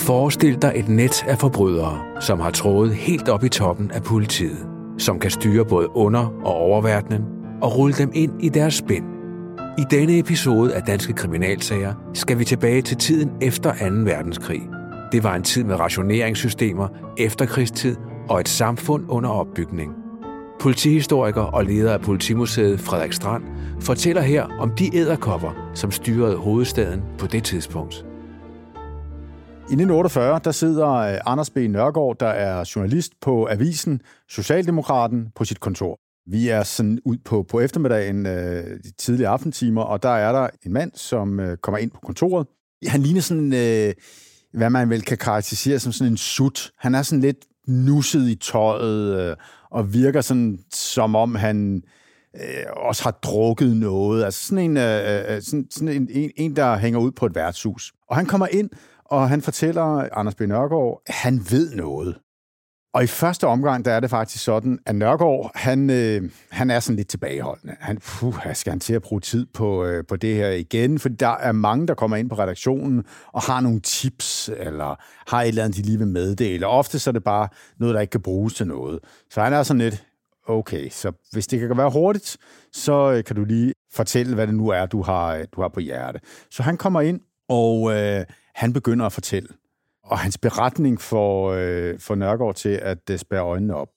Forestil dig et net af forbrydere, som har trådet helt op i toppen af politiet, som kan styre både under- og oververdenen og rulle dem ind i deres spind. I denne episode af Danske Kriminalsager skal vi tilbage til tiden efter 2. verdenskrig. Det var en tid med rationeringssystemer, efterkrigstid og et samfund under opbygning. Politihistoriker og leder af Politimuseet Frederik Strand fortæller her om de edderkopper, som styrede hovedstaden på det tidspunkt. I 1948 der sidder Anders B. Nørgaard, der er journalist på avisen Socialdemokraten, på sit kontor. Vi er sådan ud på eftermiddagen, de tidlige aftentimer, og der er der en mand, som kommer ind på kontoret. Han ligner sådan, hvad man vel kan karakterisere som sådan en sut. Han er sådan lidt nusset i tøjet og virker sådan, som om han også har drukket noget. Altså sådan en, der hænger ud på et værtshus. Og han kommer ind, og han fortæller Anders B. Nørgaard, at han ved noget. Og i første omgang, der er det faktisk sådan, at Nørgaard, han er sådan lidt tilbageholdende. Skal han til at bruge tid på det her igen? For der er mange, der kommer ind på redaktionen og har nogle tips, eller har et eller andet, de lige vil meddele. Og ofte så er det bare noget, der ikke kan bruges til noget. Så han er sådan lidt, okay, så hvis det kan være hurtigt, så kan du lige fortælle, hvad det nu er, du har på hjerte. Så han kommer ind, og han begynder at fortælle. Og hans beretning får Nørgaard til at spærre øjnene op.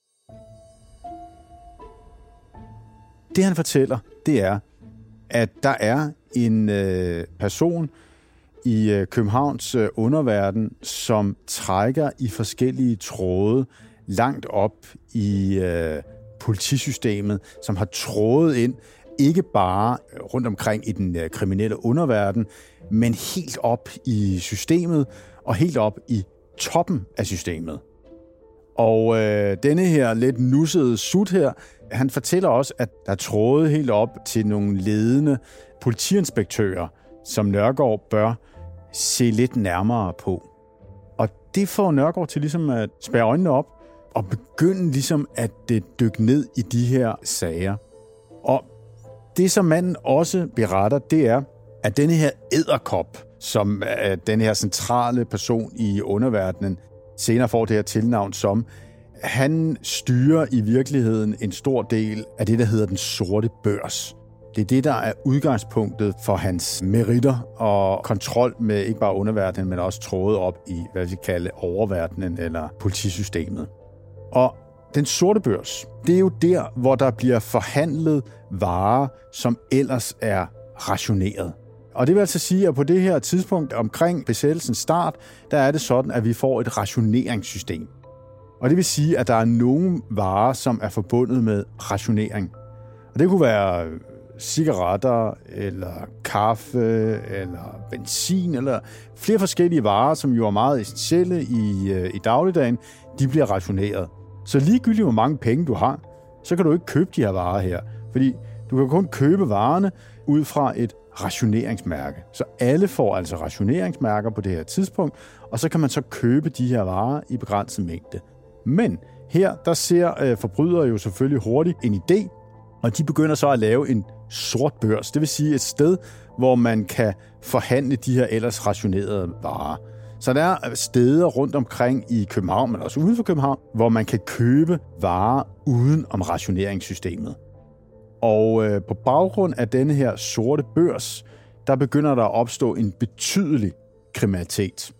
Det han fortæller, det er, at der er en person i Københavns underverden, som trækker i forskellige tråde langt op i politisystemet, som har trådet ind, ikke bare rundt omkring i den kriminelle underverden, men helt op i systemet, og helt op i toppen af systemet. Og denne her lidt nussede sut her, han fortæller også, at der er trådet helt op til nogle ledende politiinspektører, som Nørgaard bør se lidt nærmere på. Og det får Nørgaard til ligesom at spærre øjnene op, og begynde ligesom at dykke ned i de her sager. Og det, som manden også beretter, det er, at denne her edderkop, som den her centrale person i underverdenen senere får det her tilnavn som, han styrer i virkeligheden en stor del af det, der hedder den sorte børs. Det er det, der er udgangspunktet for hans meritter og kontrol med ikke bare underverdenen, men også trådet op i, hvad vi kalder oververdenen eller politisystemet. Og den sorte børs, det er jo der, hvor der bliver forhandlet varer, som ellers er rationeret. Og det vil altså sige, at på det her tidspunkt omkring besættelsens start, der er det sådan, at vi får et rationeringssystem. Og det vil sige, at der er nogle varer, som er forbundet med rationering. Og det kunne være cigaretter, eller kaffe, eller benzin, eller flere forskellige varer, som jo er meget essentielle i dagligdagen, de bliver rationeret. Så ligegyldigt hvor mange penge du har, så kan du ikke købe de her varer her. Fordi du kan kun købe varerne ud fra et rationeringsmærke. Så alle får altså rationeringsmærker på det her tidspunkt, og så kan man så købe de her varer i begrænset mængde. Men her, der ser forbrydere jo selvfølgelig hurtigt en idé, og de begynder så at lave en sort børs. Det vil sige et sted, hvor man kan forhandle de her ellers rationerede varer. Så der er steder rundt omkring i København, men også uden for København, hvor man kan købe varer uden om rationeringssystemet. Og på baggrund af denne her sorte børs, der begynder der at opstå en betydelig kriminalitet.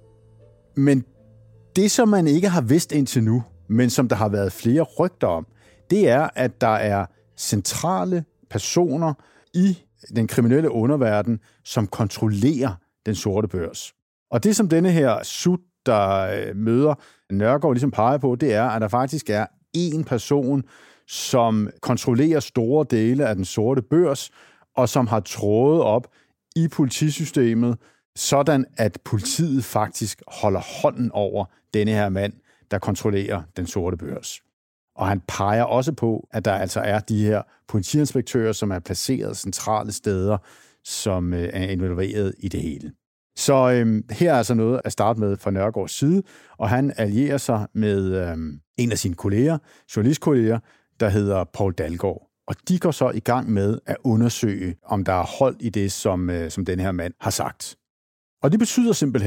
Men det, som man ikke har vidst indtil nu, men som der har været flere rygter om, det er, at der er centrale personer i den kriminelle underverden, som kontrollerer den sorte børs. Og det, som denne her sut, der møder Nørgaard, ligesom peger på, det er, at der faktisk er én person, som kontrollerer store dele af den sorte børs, og som har trådet op i politisystemet, sådan at politiet faktisk holder hånden over denne her mand, der kontrollerer den sorte børs. Og han peger også på, at der altså er de her politiinspektører, som er placeret centrale steder, som er involveret i det hele. Så her er altså noget at starte med fra Nørgaards side, og han allierer sig med en af sine kolleger, journalistkolleger, der hedder Poul Dalgaard. Og de går så i gang med at undersøge, om der er hold i det, som den her mand har sagt. Og det betyder simpelthen,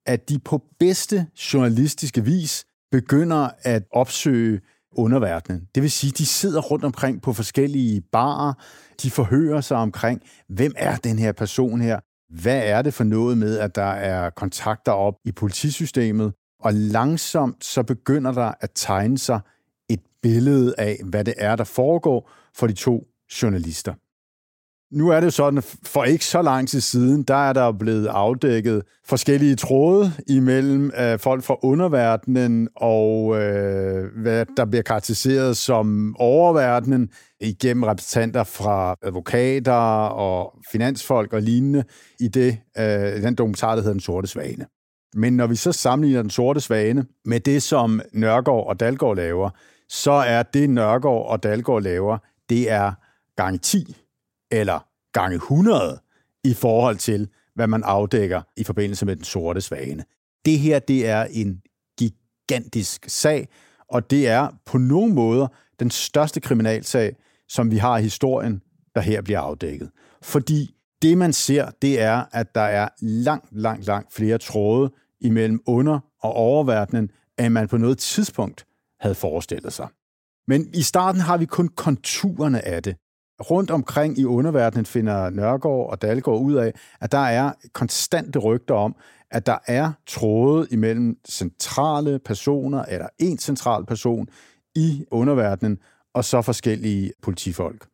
at de på bedste journalistiske vis begynder at opsøge underverdenen. Det vil sige, de sidder rundt omkring på forskellige barer, de forhører sig omkring, hvem er den her person her? Hvad er det for noget med, at der er kontakter op i politisystemet? Og langsomt så begynder der at tegne sig et billede af, hvad det er, der foregår for de to journalister. Nu er det jo sådan, at for ikke så lang tid siden, der er der blevet afdækket forskellige tråde imellem folk fra underverdenen og hvad der bliver karakteriseret som oververdenen igennem repræsentanter fra advokater og finansfolk og lignende i den dokumentar, der hedder Den Sorte Svane. Men når vi så sammenligner Den Sorte Svane med det, som Nørgaard og Dalgaard laver, så er det, Nørgaard og Dalgaard laver, det er gange 10 eller gange 100 i forhold til, hvad man afdækker i forbindelse med Den Sorte Svane. Det her, det er en gigantisk sag, og det er på nogle måder den største kriminalsag, som vi har i historien, der her bliver afdækket. Fordi det, man ser, det er, at der er langt flere tråde imellem under- og oververdenen, end man på noget tidspunkt havde forestillet sig. Men i starten har vi kun konturerne af det. Rundt omkring i underverdenen finder Nørgaard og Dalgaard ud af, at der er konstante rygter om, at der er tråde imellem centrale personer, eller en central person i underverdenen, og så forskellige politifolk.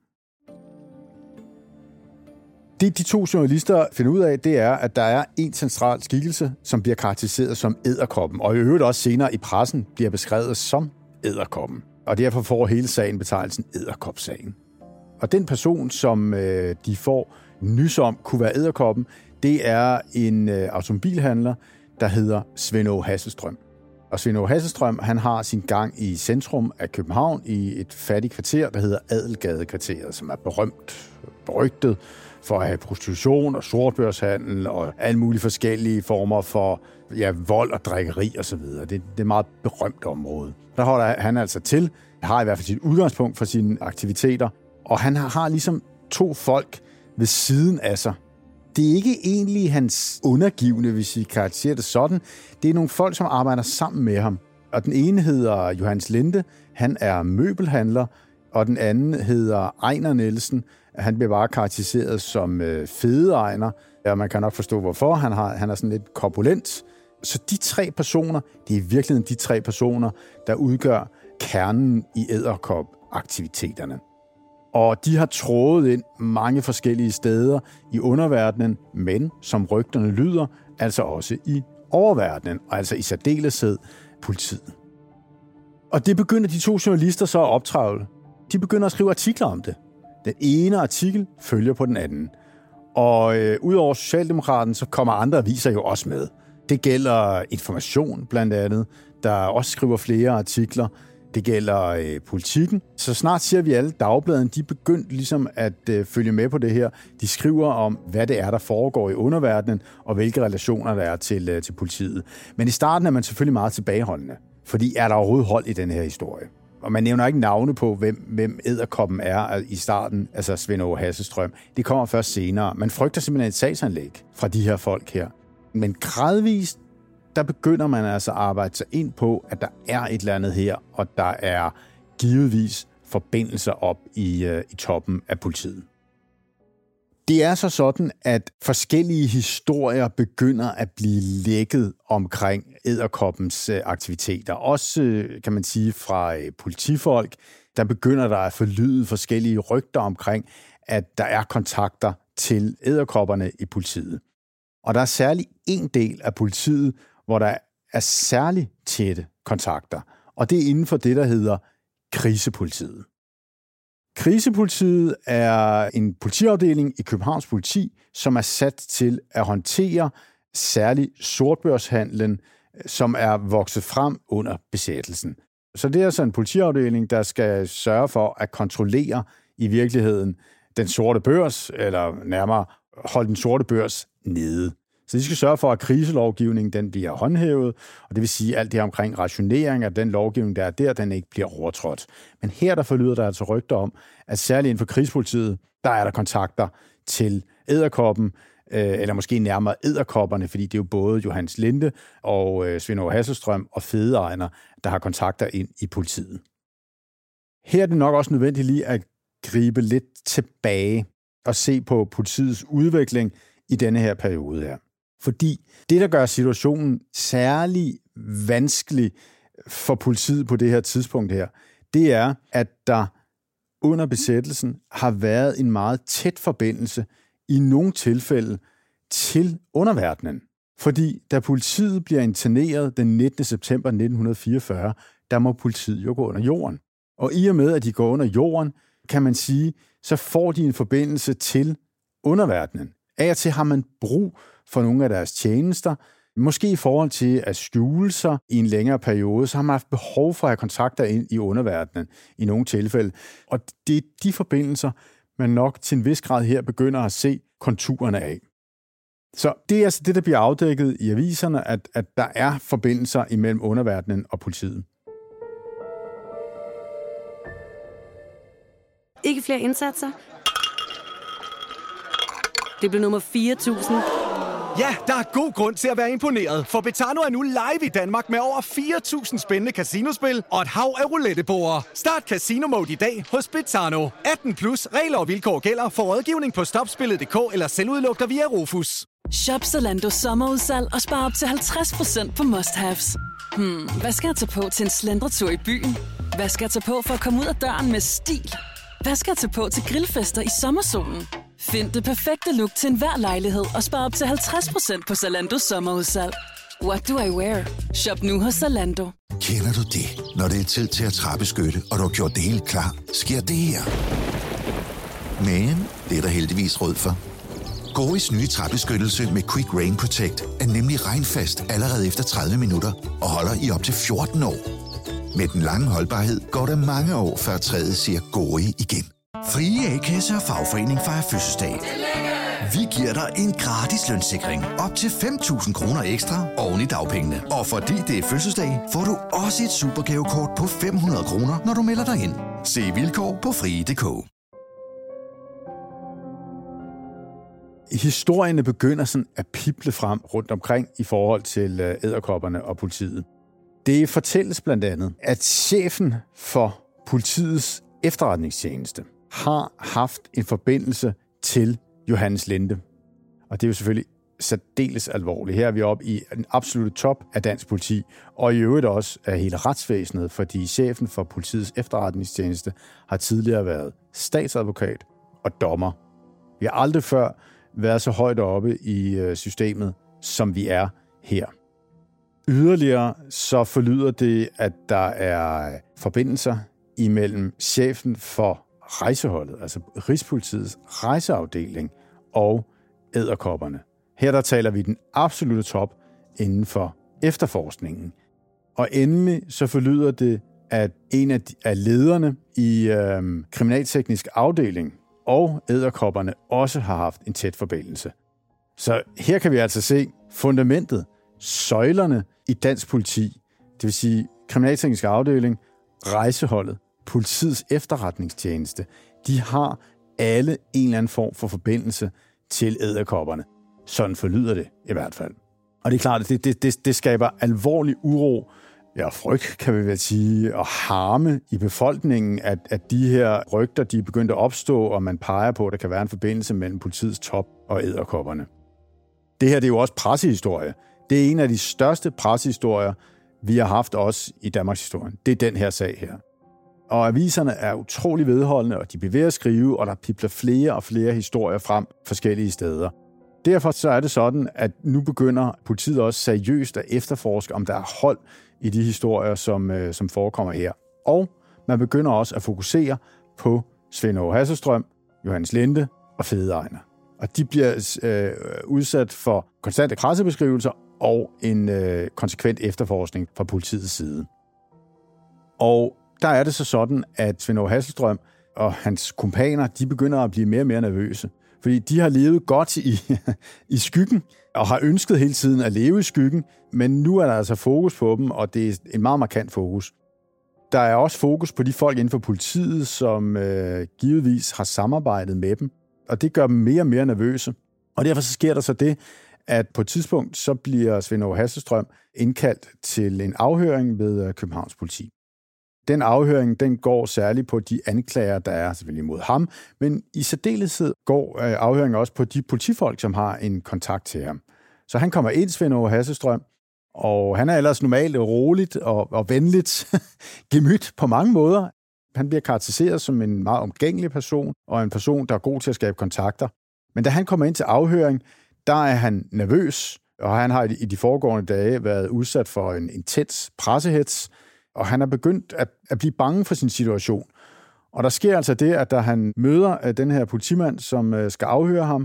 Det, de to journalister finder ud af, det er, at der er en central skikkelse, som bliver karakteriseret som edderkoppen, og i øvrigt også senere i pressen bliver beskrevet som edderkoppen. Og derfor får hele sagen betegnelsen edderkopsagen. Og den person, som de får nys om, kunne være edderkoppen, det er en automobilhandler, der hedder Svend Aage Hasselstrøm. Og Svend Aage Hasselstrøm, han har sin gang i centrum af København i et fattigt kvarter, der hedder Adelgadekvarteret, som er berygtet for at have prostitution og sortbørshandel og alle mulige forskellige former for vold og drikkeri osv. Det er et meget berømt område. Der holder han altså til, har i hvert fald sit udgangspunkt for sine aktiviteter, og han har ligesom to folk ved siden af sig. Det er ikke egentlig hans undergivende, hvis vi karakteriserer det sådan. Det er nogle folk, som arbejder sammen med ham. Og den ene hedder Johannes Linde, han er møbelhandler, og den anden hedder Ejner Nielsen. Han bliver bare karakteriseret som fede Ejner, og man kan nok forstå, hvorfor. Han er sådan lidt korpulent. Så de tre personer, det er i virkeligheden de tre personer, der udgør kernen i edderkop-aktiviteterne. Og de har trådet ind mange forskellige steder i underverdenen, men som rygterne lyder, altså også i oververdenen, og altså i særdeleshed politiet. Og det begynder de to journalister så at optrævle. De begynder at skrive artikler om det. Den ene artikel følger på den anden. Og udover Socialdemokraten, så kommer andre aviser jo også med. Det gælder Information blandt andet, der også skriver flere artikler. Det gælder Politikken. Så snart ser vi alle dagbladene, de er begyndt ligesom at følge med på det her. De skriver om, hvad det er, der foregår i underverdenen, og hvilke relationer der er til politiet. Men i starten er man selvfølgelig meget tilbageholdende, fordi er der overhovedet hold i den her historie? Og man nævner ikke navne på, hvem edderkoppen er i starten, altså Svend Aage Hasselstrøm. Det kommer først senere. Man frygter simpelthen et sagsanlæg fra de her folk her. Men gradvist, der begynder man altså at arbejde sig ind på, at der er et eller andet her, og der er givetvis forbindelser op i toppen af politiet. Det er så sådan, at forskellige historier begynder at blive lækket omkring edderkoppens aktiviteter. Også, kan man sige, fra politifolk, der begynder der at forlyde forskellige rygter omkring, at der er kontakter til edderkopperne i politiet. Og der er særlig en del af politiet, hvor der er særlig tætte kontakter, og det er inden for det, der hedder krisepolitiet. Krisepolitiet er en politiafdeling i Københavns Politi, som er sat til at håndtere særlig sortbørshandlen, som er vokset frem under besættelsen. Så det er altså en politiafdeling, der skal sørge for at kontrollere i virkeligheden den sorte børs, eller nærmere holde den sorte børs nede. Så de skal sørge for, at kriselovgivningen den bliver håndhævet, og det vil sige, at alt det her omkring rationering af den lovgivning, der er der, den ikke bliver overtrådt. Men her der forlyder der altså rygter om, at særligt inden for krigspolitiet, der er der kontakter til edderkoppen, eller måske nærmere edderkopperne, fordi det er jo både Johannes Linde og Svend Åge Hasselstrøm og Fede Ejner, der har kontakter ind i politiet. Her er det nok også nødvendigt lige at gribe lidt tilbage og se på politiets udvikling i denne her periode her. Fordi det, der gør situationen særlig vanskelig for politiet på det her tidspunkt her, det er, at der under besættelsen har været en meget tæt forbindelse i nogle tilfælde til underverdenen. Fordi da politiet bliver interneret den 19. september 1944, der må politiet jo gå under jorden. Og i og med, at de går under jorden, kan man sige, så får de en forbindelse til underverdenen. Af og til har man brug for nogle af deres tjenester. Måske i forhold til at skjule sig i en længere periode, så har man haft behov for at have kontakter ind i underverdenen i nogle tilfælde. Og det er de forbindelser, man nok til en vis grad her begynder at se konturerne af. Så det er altså det, der bliver afdækket i aviserne, at der er forbindelser imellem underverdenen og politiet. Ikke flere indsatser? Det blev nummer 4.000. Ja, der er god grund til at være imponeret, for Betano er nu live i Danmark med over 4.000 spændende casinospil og et hav af rouletteborde. Start Casino Mode i dag hos Betano. 18 plus regler og vilkår gælder for rådgivning på stopspillet.dk eller selvudlugter via Rufus. Shop Zalando sommerudsalg og spar op til 50% på must-haves. Hvad skal jeg tage på til en slendretur i byen? Hvad skal jeg tage på for at komme ud af døren med stil? Hvad skal jeg tage på til grillfester i sommersolen? Find det perfekte look til enhver lejlighed og spar op til 50% på Zalando sommerudsalg. What do I wear? Shop nu hos Zalando. Kender du det? Når det er tid til at trappeskytte, og du har gjort det hele klar, sker det her. Men det er der heldigvis råd for. Goris nye trappeskyttelse med Quick Rain Protect er nemlig regnfast allerede efter 30 minutter og holder i op til 14 år. Med den lange holdbarhed går der mange år, før træet siger Gori igen. Frie A-kasse og fagforening fejrer fødselsdag. Vi giver dig en gratis lønssikring op til 5.000 kroner ekstra oven i dagpengene. Og fordi det er fødselsdag, får du også et supergavekort på 500 kroner, når du melder dig ind. Se vilkår på frie.dk. Historierne begynder sådan at pible frem rundt omkring i forhold til edderkopperne og politiet. Det fortælles blandt andet, at chefen for politiets efterretningstjeneste har haft en forbindelse til Johannes Linde. Og det er jo selvfølgelig særdeles alvorligt. Her er vi oppe i en absolut top af dansk politi, og i øvrigt også af hele retsvæsenet, fordi chefen for politiets efterretningstjeneste har tidligere været statsadvokat og dommer. Vi har aldrig før været så højt oppe i systemet, som vi er her. Yderligere så forlyder det, at der er forbindelser imellem chefen for rejseholdet, altså Rigspolitiets rejseafdeling og edderkopperne. Her der taler vi den absolutte top inden for efterforskningen. Og endelig så forlyder det, at en af lederne i kriminalteknisk afdeling og edderkopperne også har haft en tæt forbindelse. Så her kan vi altså se fundamentet, søjlerne i dansk politi, det vil sige kriminalteknisk afdeling, rejseholdet, politiets efterretningstjeneste, de har alle en eller anden form for forbindelse til edderkopperne. Sådan forlyder det i hvert fald. Og det er klart, at det skaber alvorlig uro, ja, frygt kan vi vel sige, og harme i befolkningen, at de her rygter, de er begyndt at opstå, og man peger på, at der kan være en forbindelse mellem politiets top og edderkopperne. Det her det er jo også pressehistorie. Det er en af de største pressehistorier, vi har haft også i Danmarks historie. Det er den her sag her. Og aviserne er utrolig vedholdende, og de bliver ved at skrive, og der pibler flere og flere historier frem forskellige steder. Derfor så er det sådan, at nu begynder politiet også seriøst at efterforske, om der er hold i de historier, som forekommer her. Og man begynder også at fokusere på Svend Åge Hasselstrøm, Johannes Linde og Fede Ejner. Og de bliver udsat for konstante kradsebeskrivelser og en konsekvent efterforskning fra politiets side. Og der er det så sådan, at Svend Åge Hasselstrøm og hans kumpaner, de begynder at blive mere og mere nervøse. Fordi de har levet godt i skyggen, og har ønsket hele tiden at leve i skyggen, men nu er der altså fokus på dem, og det er en meget markant fokus. Der er også fokus på de folk inden for politiet, som givetvis har samarbejdet med dem, og det gør dem mere og mere nervøse. Og derfor så sker der så det, at på et tidspunkt så bliver Svend Aage Hasselstrøm indkaldt til en afhøring ved Københavns politi. Den afhøring, den går særligt på de anklager, der er selvfølgelig mod ham, men i særdeleshed går afhøringen også på de politifolk, som har en kontakt til ham. Så han kommer ind, Svend Aage Hasselstrøm, og han er ellers normalt roligt og venligt gemyt på mange måder. Han bliver karakteriseret som en meget omgængelig person, og en person, der er god til at skabe kontakter. Men da han kommer ind til afhøring, der er han nervøs, og han har i de foregående dage været udsat for en intens pressehets, og han er begyndt at blive bange for sin situation. Og der sker altså det, at da han møder den her politimand, som skal afhøre ham,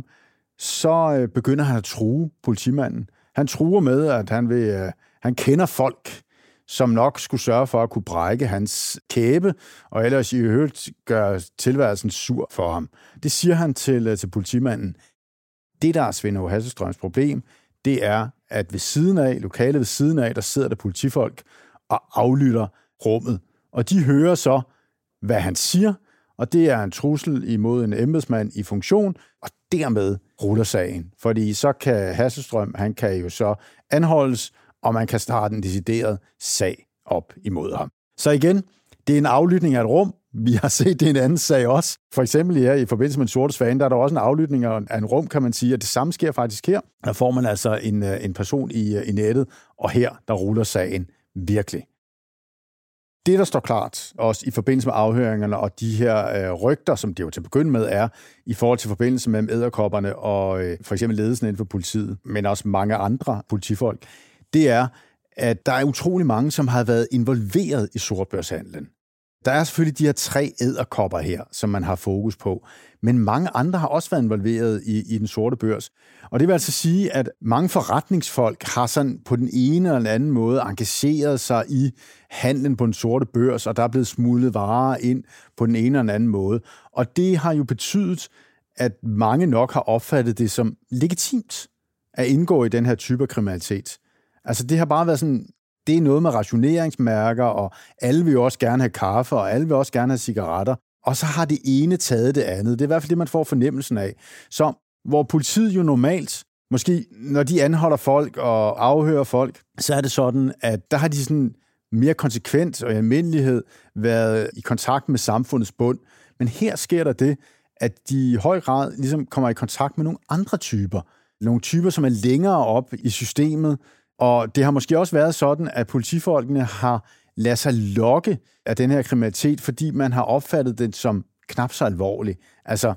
så begynder han at true politimanden. Han truer med, at han kender folk, som nok skulle sørge for at kunne brække hans kæbe, og ellers i øvrigt gøre tilværelsen sur for ham. Det siger han til politimanden. Det, der er Svend Aage Hasselstrøms problem, det er, at lokalet ved siden af, der sidder der politifolk og aflytter rummet. Og de hører så, hvad han siger, og det er en trussel imod en embedsmand i funktion, og dermed ruller sagen. Fordi så kan Hasselstrøm, han kan jo så anholdes, og man kan starte en decideret sag op imod ham. Så igen, det er en aflytning af et rum. Vi har set det i en anden sag også. For eksempel her i forbindelse med Den Sorte Svane, der er der også en aflytning af en rum, kan man sige, og det samme sker faktisk her. Der får man altså en person i nettet, og her, der ruller sagen virkelig. Det, der står klart, også i forbindelse med afhøringerne og de her rygter, som det jo til at begynde med er, i forhold til forbindelse mellem edderkopperne og for eksempel ledelsen inden for politiet, men også mange andre politifolk, det er, at der er utrolig mange, som har været involveret i sortbørshandlen. Der er selvfølgelig de her 3 edderkopper her, som man har fokus på, men mange andre har også været involveret i den sorte børs. Og det vil altså sige, at mange forretningsfolk har sådan på den ene eller anden måde engageret sig i handlen på den sorte børs, og der er blevet smuglet varer ind på den ene eller anden måde. Og det har jo betydet, at mange nok har opfattet det som legitimt at indgå i den her type af kriminalitet. Altså det har bare været sådan, det er noget med rationeringsmærker, og alle vil jo også gerne have kaffe, og alle vil også gerne have cigaretter. Og så har det ene taget det andet. Det er i hvert fald det, man får fornemmelsen af. Så hvor politiet jo normalt, måske når de anholder folk og afhører folk, så er det sådan, at der har de sådan mere konsekvent og i almindelighed været i kontakt med samfundets bund. Men her sker der det, at de i høj grad ligesom kommer i kontakt med nogle andre typer. Nogle typer, som er længere op i systemet. Og det har måske også været sådan, at politifolkene har ladet sig lokke af den her kriminalitet, fordi man har opfattet den som knap så alvorlig. Altså,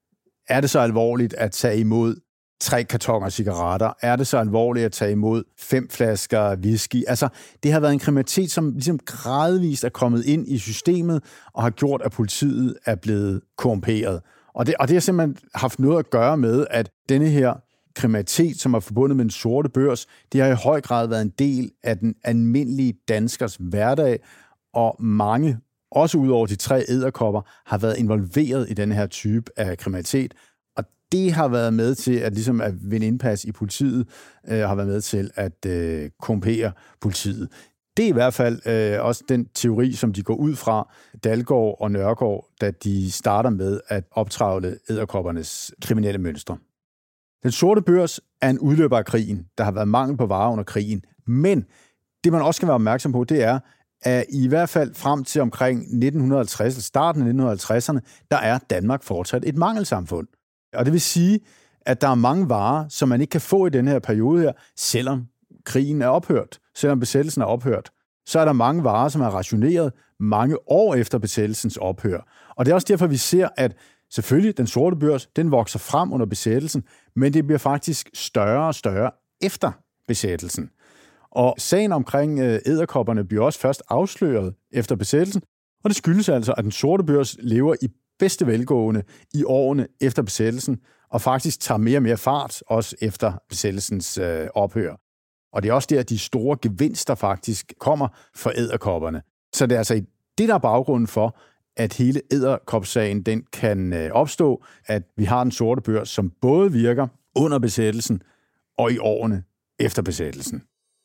er det så alvorligt at tage imod 3 kartoner cigaretter? Er det så alvorligt at tage imod 5 flasker whisky? Altså, det har været en kriminalitet, som ligesom gradvist er kommet ind i systemet og har gjort, at politiet er blevet korrumperet. Og det har simpelthen haft noget at gøre med, at denne her kriminalitet, som er forbundet med den sorte børs, det har i høj grad været en del af den almindelige danskers hverdag, og mange, også ud over de 3 edderkopper, har været involveret i den her type af kriminalitet, og det har været med til at vinde indpas i politiet, har været med til at korrumpere politiet. Det er i hvert fald også den teori, som de går ud fra, Dalgaard og Nørgaard, da de starter med at optravle edderkoppernes kriminelle mønstre. Den sorte børs er en udløber af krigen. Der har været mangel på varer under krigen. Men det, man også skal være opmærksom på, det er, at i hvert fald frem til omkring 1950, starten af 1950'erne, der er Danmark fortsat et mangelsamfund. Og det vil sige, at der er mange varer, som man ikke kan få i den her periode her, selvom krigen er ophørt, selvom besættelsen er ophørt. Så er der mange varer, som er rationeret mange år efter besættelsens ophør. Og det er også derfor, vi ser, at selvfølgelig, den sorte børs, den vokser frem under besættelsen, men det bliver faktisk større og større efter besættelsen. Og sagen omkring edderkopperne bliver også først afsløret efter besættelsen, og det skyldes altså, at den sorte børs lever i bedste velgående i årene efter besættelsen, og faktisk tager mere og mere fart, også efter besættelsens ophør. Og det er også der, at de store gevinster faktisk kommer for edderkopperne. Så det er altså det, der er baggrunden for, at hele edderkopsagen, den kan opstå, at vi har den sorte børs, som både virker under besættelsen og i årene efter besættelsen.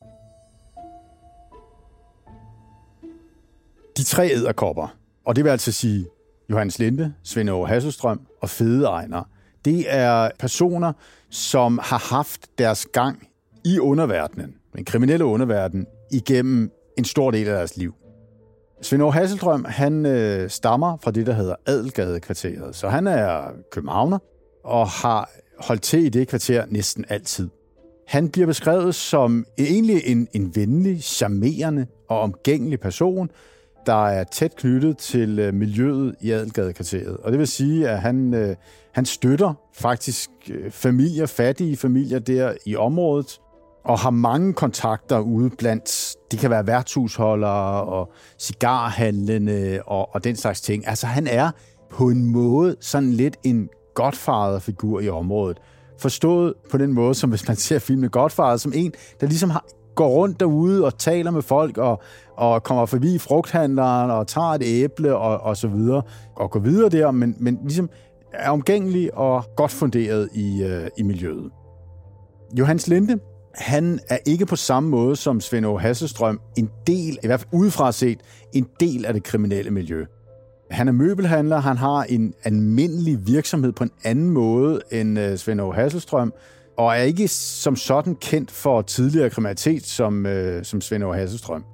De 3 edderkopper, og det vil altså sige Johannes Linde, Svend Aage Hasselstrøm og Fede Ejner, Det er personer, som har haft deres gang i underverdenen, den kriminelle underverden, igennem en stor del af deres liv. Svend Aage Hasselstrøm, han stammer fra det, der hedder Adelgadekvarteret. Så han er københavner og har holdt til i det kvarter næsten altid. Han bliver beskrevet som egentlig en venlig, charmerende og omgængelig person, der er tæt knyttet til miljøet i Adelgadekvarteret. Og det vil sige, at han støtter faktisk familier, fattige familier der i området, og har mange kontakter ude blandt, det kan være værtshusholdere og cigarhandlende og den slags ting. Altså han er på en måde sådan lidt en Godfather-figur i området. Forstået på den måde, som hvis man ser filmen Godfather, som en, der ligesom går rundt derude og taler med folk og kommer forbi frugthandleren og tager et æble og så videre, og går videre der, men ligesom er omgængelig og godt funderet i miljøet. Johannes Linde, han er ikke på samme måde som Svend Aage Hasselstrøm en del, i hvert fald udefra set, en del af det kriminelle miljø. Han er møbelhandler, han har en almindelig virksomhed på en anden måde end Svend Aage Hasselstrøm, og er ikke som sådan kendt for tidligere kriminalitet som Svend Aage Hasselstrøm.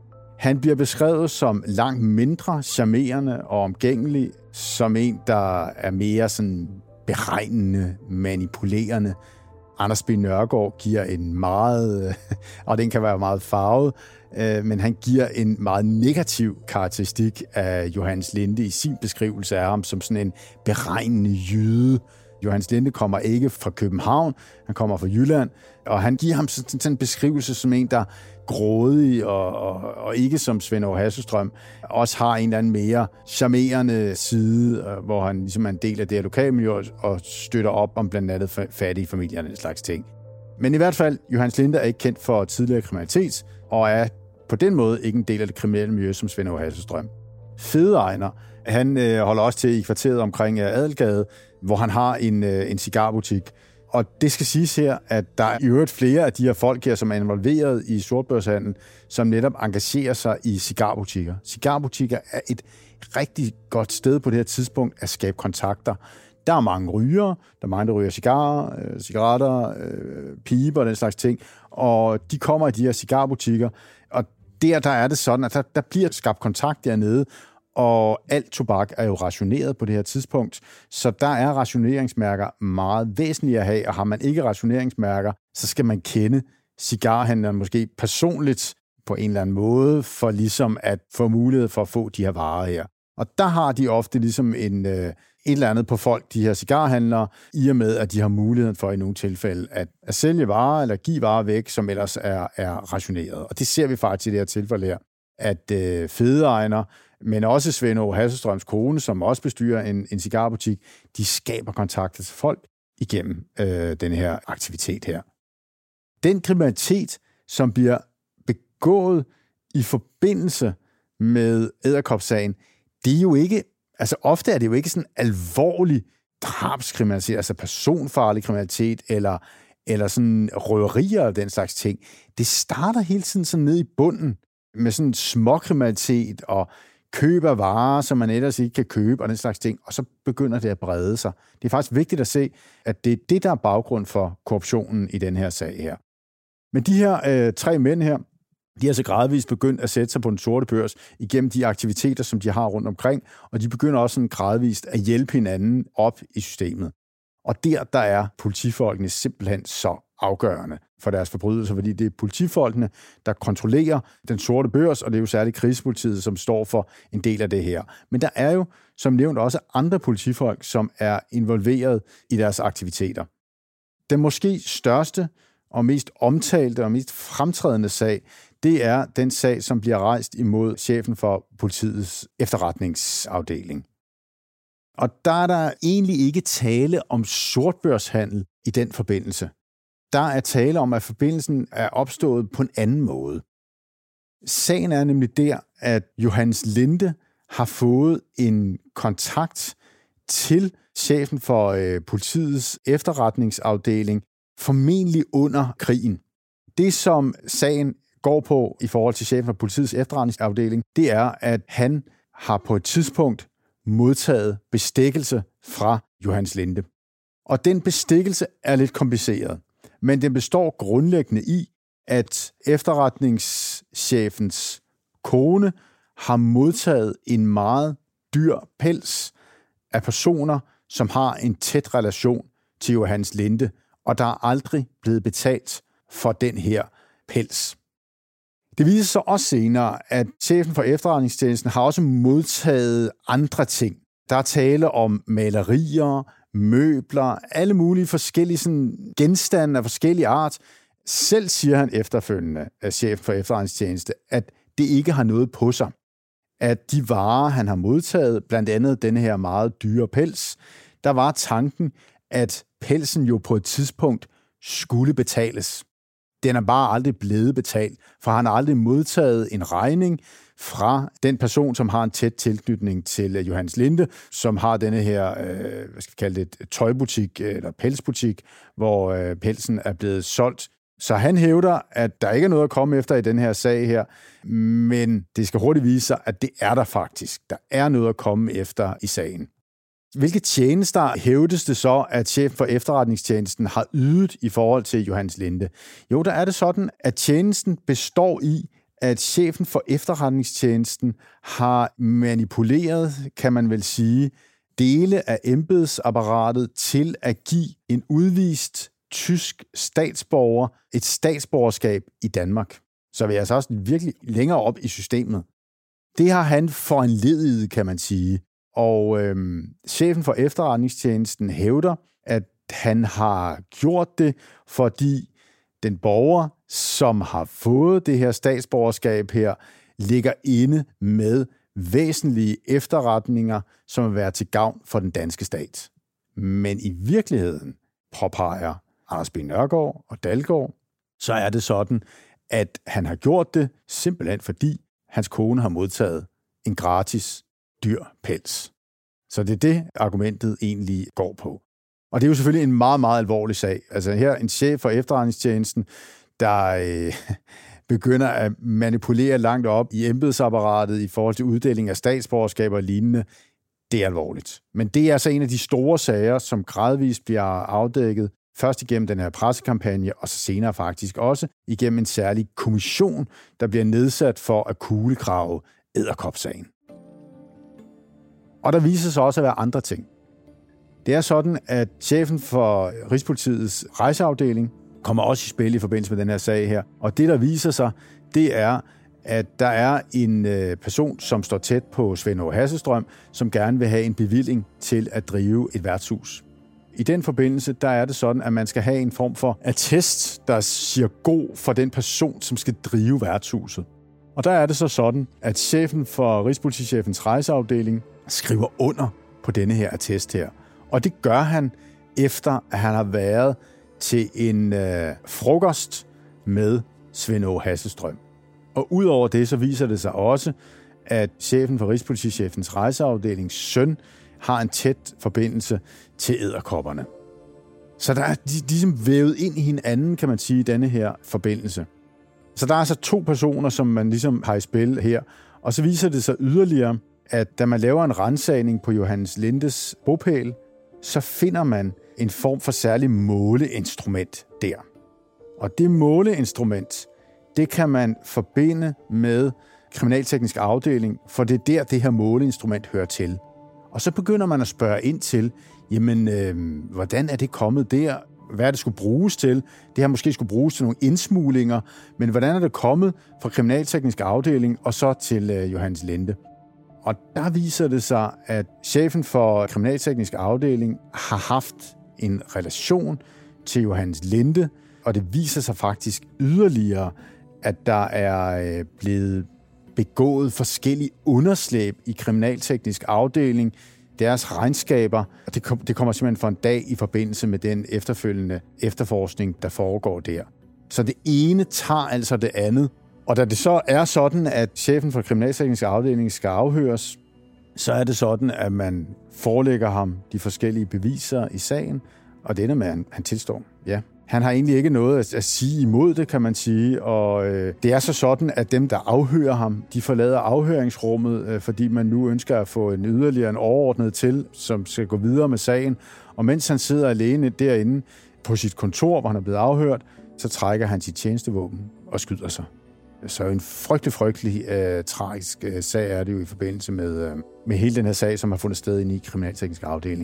Han bliver beskrevet som langt mindre charmerende og omgængelig, som en, der er mere sådan beregnende, manipulerende. Anders B. Nørgaard giver en meget, og den kan være meget farvet, men han giver en meget negativ karakteristik af Johannes Linde i sin beskrivelse af ham som sådan en beregnende jyde. Johannes Linde kommer ikke fra København, han kommer fra Jylland, og han giver ham sådan en beskrivelse som en, der grådig og ikke som Svend Aage Hasselstrøm, også har en eller anden mere charmerende side, hvor han ligesom er en del af det her lokalmiljø og støtter op om blandt andet fattige familier og den slags ting. Men i hvert fald, Johannes Linde er ikke kendt for tidligere kriminalitet, og er på den måde ikke en del af det kriminelle miljø som Svend Aage Hasselstrøm. Fede Ejner, han holder også til i kvarteret omkring Adelgade, hvor han har en cigarbutik. Og det skal siges her, at der er i øvrigt flere af de her folk her, som er involveret i sortbørshandel, som netop engagerer sig i cigarbutikker. Cigarbutikker er et rigtig godt sted på det her tidspunkt at skabe kontakter. Der er mange rygere, der er mange, der ryger cigarer, cigaretter, piber og den slags ting, og de kommer i de her cigarbutikker, og der er det sådan, at der bliver skabt kontakt dernede, og alt tobak er jo rationeret på det her tidspunkt, så der er rationeringsmærker meget væsentlige at have, og har man ikke rationeringsmærker, så skal man kende cigarhandleren måske personligt på en eller anden måde, for ligesom at få mulighed for at få de her varer her. Og der har de ofte ligesom et eller andet på folk, de her cigarhandlere, i og med, at de har muligheden for i nogle tilfælde at sælge varer eller give varer væk, som ellers er rationeret. Og det ser vi faktisk i det her tilfælde her, at Fede Ejner, men også Svend Aage Hasselstrøms kone, som også bestyrer en cigarbutik, de skaber kontakter til folk igennem den her aktivitet her. Den kriminalitet, som bliver begået i forbindelse med Edderkopsagen, det er jo ikke, altså ofte er det jo ikke sådan alvorlig drabskriminalitet, altså personfarlig kriminalitet, eller sådan røverier og den slags ting. Det starter hele tiden sådan nede i bunden med sådan småkriminalitet og køb af varer, som man ellers ikke kan købe, og den slags ting, og så begynder det at brede sig. Det er faktisk vigtigt at se, at det er det, der er baggrund for korruptionen i den her sag her. Men de her 3 mænd her, de har så gradvist begyndt at sætte sig på den sorte børs igennem de aktiviteter, som de har rundt omkring, og de begynder også sådan gradvist at hjælpe hinanden op i systemet. Og der er politifolkene simpelthen så afgørende for deres forbrydelser, fordi det er politifolkene, der kontrollerer den sorte børs, og det er jo særligt krigspolitiet, som står for en del af det her. Men der er jo, som nævnt, også andre politifolk, som er involveret i deres aktiviteter. Den måske største og mest omtalte og mest fremtrædende sag, det er den sag, som bliver rejst imod chefen for politiets efterretningsafdeling. Og der er der egentlig ikke tale om sortbørshandel i den forbindelse. Der er tale om, at forbindelsen er opstået på en anden måde. Sagen er nemlig der, at Johannes Linde har fået en kontakt til chefen for politiets efterretningsafdeling, formentlig under krigen. Det, som sagen går på i forhold til chefen for politiets efterretningsafdeling, det er, at han har på et tidspunkt modtaget bestikkelse fra Johannes Linde. Og den bestikkelse er lidt kompliceret, men den består grundlæggende i, at efterretningschefens kone har modtaget en meget dyr pels af personer, som har en tæt relation til Johannes Linde, og der er aldrig blevet betalt for den her pels. Det viser sig også senere, at chefen for efterretningstjenesten har også modtaget andre ting. Der er tale om malerier, møbler, alle mulige forskellige sådan, genstande af forskellige art. Selv siger han efterfølgende af chefen for efterretningstjeneste, at det ikke har noget på sig. At de varer, han har modtaget, blandt andet denne her meget dyre pels, der var tanken, at pelsen jo på et tidspunkt skulle betales. Den er bare aldrig blevet betalt, for han har aldrig modtaget en regning fra den person, som har en tæt tilknytning til Johannes Linde, som har denne her, hvad skal vi kalde det, tøjbutik eller pelsbutik, hvor pelsen er blevet solgt. Så han hævder, at der ikke er noget at komme efter i den her sag her, men det skal hurtigt vise sig, at det er der faktisk. Der er noget at komme efter i sagen. Hvilke tjenester hævdes det så, at chefen for efterretningstjenesten har ydet i forhold til Johannes Linde? Jo, der er det sådan, at tjenesten består i, at chefen for efterretningstjenesten har manipuleret, kan man vel sige, dele af embedsapparatet til at give en udvist tysk statsborger et statsborgerskab i Danmark. Så vi er altså også virkelig længere op i systemet. Det har han foranlediget, kan man sige. Og chefen for efterretningstjenesten hævder, at han har gjort det, fordi den borger, som har fået det her statsborgerskab her, ligger inde med væsentlige efterretninger, som vil være til gavn for den danske stat. Men i virkeligheden, påpeger Anders B. Nørgaard og Dalgaard, så er det sådan, at han har gjort det simpelthen fordi hans kone har modtaget en gratis dyr pels. Så det er det, argumentet egentlig går på. Og det er jo selvfølgelig en meget, meget alvorlig sag. Altså her en chef for efterretningstjenesten, der begynder at manipulere langt op i embedsapparatet i forhold til uddeling af statsborgerskaber og lignende. Det er alvorligt. Men det er altså en af de store sager, som gradvist bliver afdækket. Først igennem den her pressekampagne, og så senere faktisk også igennem en særlig kommission, der bliver nedsat for at kulegrave Edderkop-sagen. Og der viser sig også at være andre ting. Det er sådan, at chefen for Rigspolitiets rejseafdeling kommer også i spil i forbindelse med den her sag her. Og det, der viser sig, det er, at der er en person, som står tæt på Svend Åge Hasselstrøm, som gerne vil have en bevilling til at drive et værtshus. I den forbindelse, der er det sådan, at man skal have en form for attest, der siger god for den person, som skal drive værtshuset. Og der er det så sådan, at chefen for Rigspolitichefens rejseafdeling skriver under på denne her attest her. Og det gør han efter, at han har været til en frokost med Svend Åge Hasselstrøm. Og udover det, så viser det sig også, at chefen for Rigspolitichefens rejseafdelings søn har en tæt forbindelse til edderkopperne. Så der er de vævet ind i hinanden, kan man sige, i denne her forbindelse. Så der er altså to personer, som man ligesom har i spil her. Og så viser det sig yderligere, at da man laver en ransagning på Johannes Lindes bopæl, så finder man en form for særlig måleinstrument der. Og det måleinstrument, det kan man forbinde med kriminalteknisk afdeling, for det er der, det her måleinstrument hører til. Og så begynder man at spørge ind til, jamen, hvordan er det kommet der? Hvad er det skulle bruges til? Det har måske skulle bruges til nogle indsmuglinger, men hvordan er det kommet fra kriminalteknisk afdeling og så til Johannes Linde? Og der viser det sig, at chefen for kriminalteknisk afdeling har haft en relation til Johannes Linde, og det viser sig faktisk yderligere, at der er blevet begået forskellige underslæb i kriminalteknisk afdeling, deres regnskaber, og det kommer simpelthen for en dag i forbindelse med den efterfølgende efterforskning, der foregår der. Så det ene tager altså det andet, og da det så er sådan, at chefen for kriminalteknisk afdeling skal afhøres, så er det sådan, at man forelægger ham de forskellige beviser i sagen, og det ender med, at han tilstår, ja. Han har egentlig ikke noget at sige imod det, kan man sige, og det er så sådan, at dem, der afhører ham, de forlader afhøringsrummet, fordi man nu ønsker at få en yderligere overordnet til, som skal gå videre med sagen, Og mens han sidder alene derinde på sit kontor, hvor han er blevet afhørt, så trækker han sit tjenestevåben og skyder sig. Så en frygtelig tragisk sag er det jo i forbindelse med hele den her sag, som har fundet sted inde i kriminalteknisk afdeling.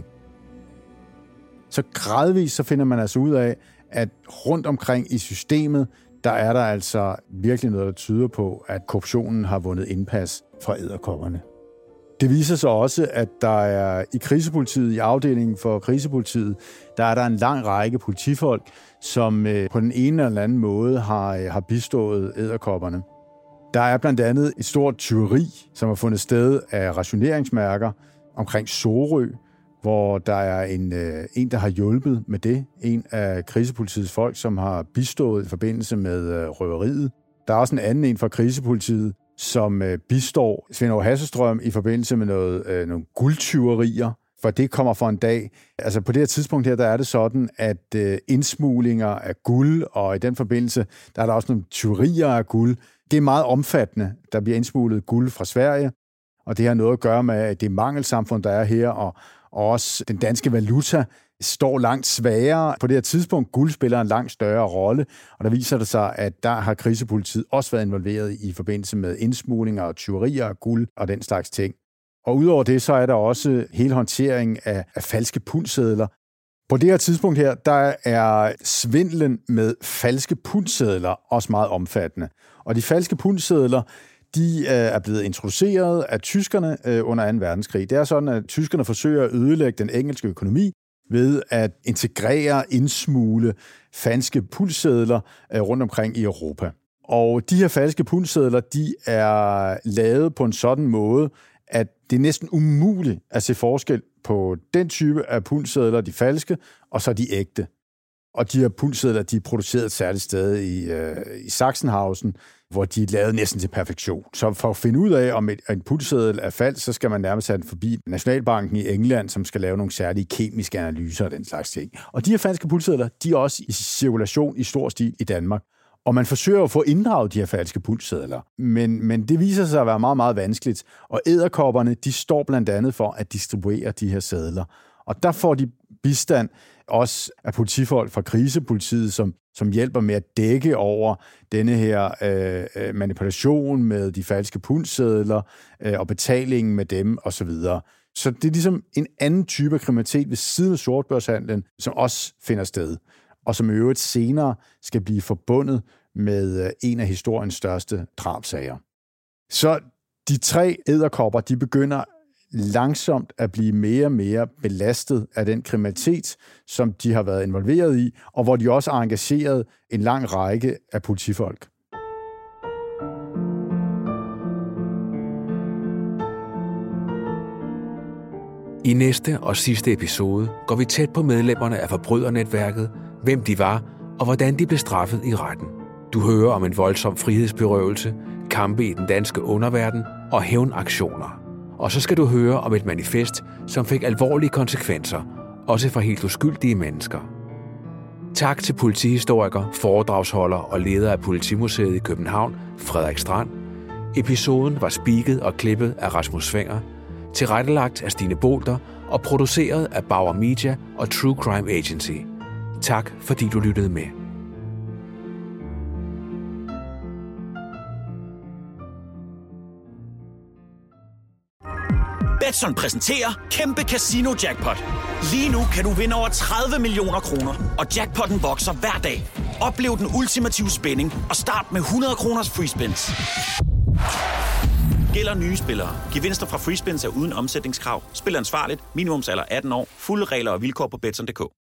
Så gradvist så finder man altså ud af, at rundt omkring i systemet, der er der altså virkelig noget, der tyder på, at korruptionen har vundet indpas fra edderkopperne. Det viser sig også, at der er i krisepolitiet, i afdelingen for krisepolitiet, der er der en lang række politifolk, som på den ene eller anden måde har bistået edderkopperne. Der er blandt andet et stort tyveri, som har fundet sted af rationeringsmærker omkring Sorø, hvor der er en, der har hjulpet med det. En af krisepolitiets folk, som har bistået i forbindelse med røveriet. Der er også en anden en fra krisepolitiet, som bistår Svend Aage Hasselstrøm i forbindelse med nogle guldtyverier, for det kommer for en dag. Altså på det her tidspunkt her, der er det sådan, at indsmuglinger af guld, og i den forbindelse, der er der også nogle tyverier af guld. Det er meget omfattende. Der bliver indsmuglet guld fra Sverige, og det har noget at gøre med, at det mangelsamfund, der er her, og også den danske valuta står langt svagere. På det her tidspunkt, guld spiller en langt større rolle, og der viser det sig, at der har krisepolitiet også været involveret i forbindelse med indsmuglinger og tyverier af guld og den slags ting. Og udover det, så er der også hele håndteringen af falske pundsedler. På det her tidspunkt her, der er svindlen med falske pundsedler også meget omfattende. Og de falske pundsedler, de er blevet introduceret af tyskerne under 2. verdenskrig. Det er sådan, at tyskerne forsøger at ødelægge den engelske økonomi ved at integrere, indsmugle falske pundsedler rundt omkring i Europa. Og de her falske pundsedler, de er lavet på en sådan måde, at det er næsten umuligt at se forskel på den type af pundsedler, de falske, og så de ægte. Og de her pundsedler, de er produceret et særligt sted i Sachsenhausen, hvor de er lavet næsten til perfektion. Så for at finde ud af, om en pundseddel er falsk, så skal man nærmest have den forbi Nationalbanken i England, som skal lave nogle særlige kemiske analyser og den slags ting. Og de her falske pundsedler, de er også i cirkulation i stor stil i Danmark. Og man forsøger at få inddraget de her falske pundsedler. Men det viser sig at være meget, meget vanskeligt. Og edderkopperne, de står blandt andet for at distribuere de her sedler. Og der får de bistand også af politifolk fra krisepolitiet, som hjælper med at dække over denne her manipulation med de falske pundsedler og betalingen med dem osv. Så det er ligesom en anden type af kriminalitet ved siden af sortbørshandlen, som også finder sted, og som i øvrigt senere skal blive forbundet med en af historiens største drabsager. Så de 3 edderkopper, de begynder langsomt at blive mere og mere belastet af den kriminalitet, som de har været involveret i, og hvor de også har engageret en lang række af politifolk. I næste og sidste episode går vi tæt på medlemmerne af forbrydernetværket, hvem de var og hvordan de blev straffet i retten. Du hører om en voldsom frihedsberøvelse, kampe i den danske underverden og hævnaktioner. Og så skal du høre om et manifest, som fik alvorlige konsekvenser, også for helt uskyldige mennesker. Tak til politihistoriker, foredragsholder og leder af Politimuseet i København, Frederik Strand. Episoden var spiket og klippet af Rasmus Svinger, tilrettelagt af Stine Bolter og produceret af Bauer Media og True Crime Agency. Tak fordi du lyttede med. Betson præsenterer Kæmpe Casino Jackpot. Lige nu kan du vinde over 30 millioner kroner, og jackpotten vokser hver dag. Oplev den ultimative spænding og start med 100 kroners free spins. Gælder nye spillere. Gevinster fra free spins er uden omsætningskrav. Spil ansvarligt. Minimumsalder 18 år. Fulde regler og vilkår på Betson.dk.